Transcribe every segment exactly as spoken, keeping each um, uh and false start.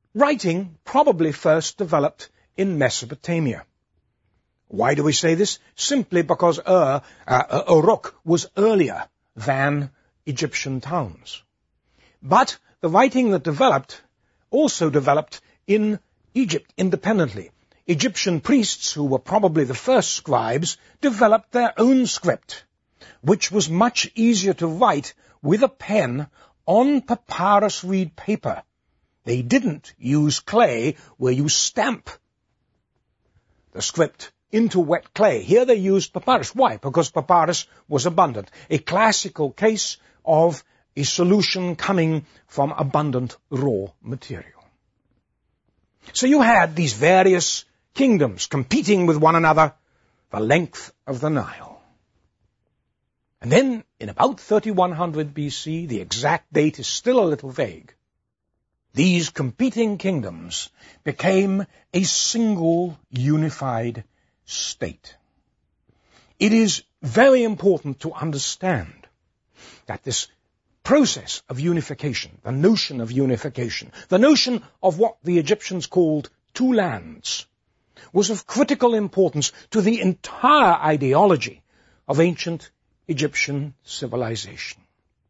Writing probably first developed in Mesopotamia. Why do we say this? Simply because Ur, uh, Uruk was earlier than Egyptian towns. But the writing that developed also developed in Egypt independently. Egyptian priests, who were probably the first scribes, developed their own script, which was much easier to write with a pen on papyrus reed paper. They didn't use clay where you stamp the script into wet clay. Here they used papyrus. Why? Because papyrus was abundant. A classical case of a solution coming from abundant raw material. So you had these various kingdoms competing with one another the length of the Nile. And then, in about thirty-one hundred B C, the exact date is still a little vague, these competing kingdoms became a single unified state. It is very important to understand that this process of unification, the notion of unification, the notion of what the Egyptians called two lands, was of critical importance to the entire ideology of ancient Egyptian civilization.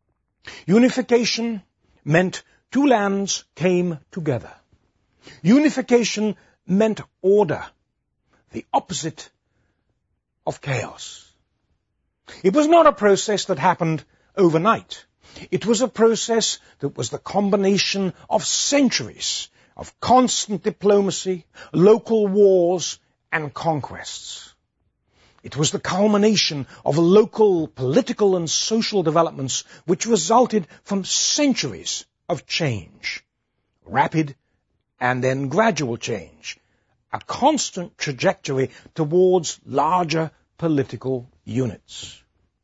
Unification meant two lands came together. Unification meant order, the opposite of chaos. It was not a process that happened overnight. It was a process that was the combination of centuries of constant diplomacy, local wars, and conquests. It was the culmination of local political and social developments which resulted from centuries of change, rapid and then gradual change, a constant trajectory towards larger political units.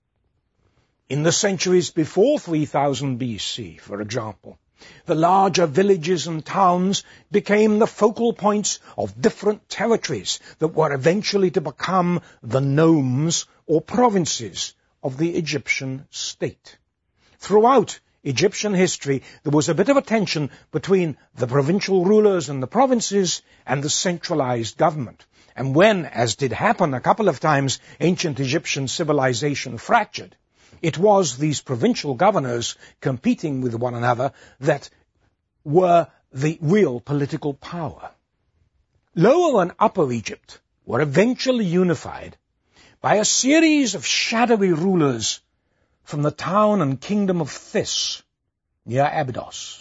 In the centuries before three thousand B C, for example, the larger villages and towns became the focal points of different territories that were eventually to become the nomes or provinces of the Egyptian state. Throughout Egyptian history, there was a bit of a tension between the provincial rulers and the provinces and the centralized government. And when, as did happen a couple of times, ancient Egyptian civilization fractured, it was these provincial governors competing with one another that were the real political power. Lower and Upper Egypt were eventually unified by a series of shadowy rulers from the town and kingdom of This, near Abydos.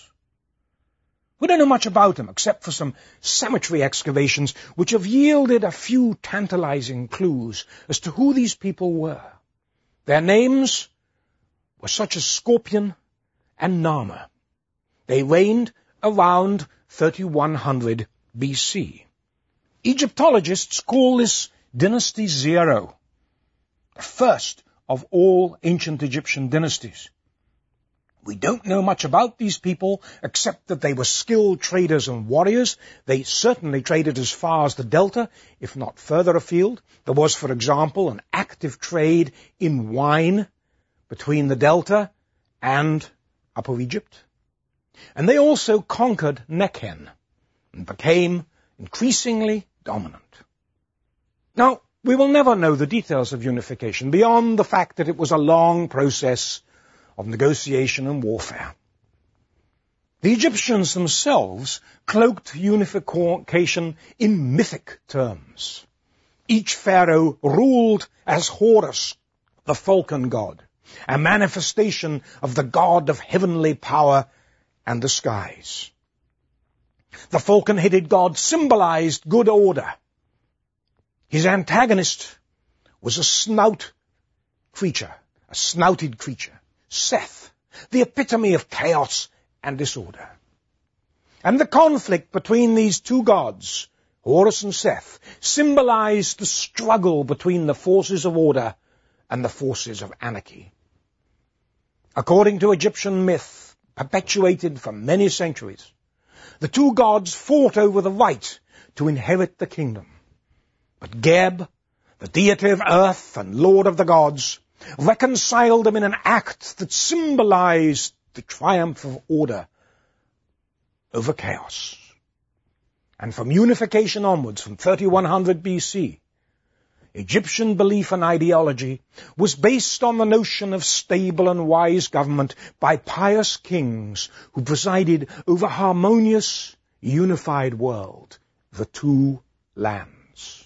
We don't know much about them, except for some cemetery excavations which have yielded a few tantalizing clues as to who these people were. Their names were such as Scorpion and Nama. They reigned around thirty-one hundred B C. Egyptologists call this Dynasty Zero, the first of all ancient Egyptian dynasties. We don't know much about these people except that they were skilled traders and warriors. They certainly traded as far as the Delta, if not further afield. There was, for example, an active trade in wine between the Delta and Upper Egypt. And they also conquered Nekhen and became increasingly dominant. Now, we will never know the details of unification beyond the fact that it was a long process of negotiation and warfare. The Egyptians themselves cloaked unification in mythic terms. Each pharaoh ruled as Horus, the falcon god, a manifestation of the god of heavenly power and the skies. The falcon-headed god symbolized good order. His antagonist was a snout creature, a snouted creature, Seth, the epitome of chaos and disorder. And the conflict between these two gods, Horus and Seth, symbolized the struggle between the forces of order and the forces of anarchy. According to Egyptian myth, perpetuated for many centuries, the two gods fought over the right to inherit the kingdom. But Geb, the deity of earth and lord of the gods, reconciled them in an act that symbolized the triumph of order over chaos. And from unification onwards, from thirty-one hundred B C, Egyptian belief and ideology was based on the notion of stable and wise government by pious kings who presided over harmonious, unified world, the two lands.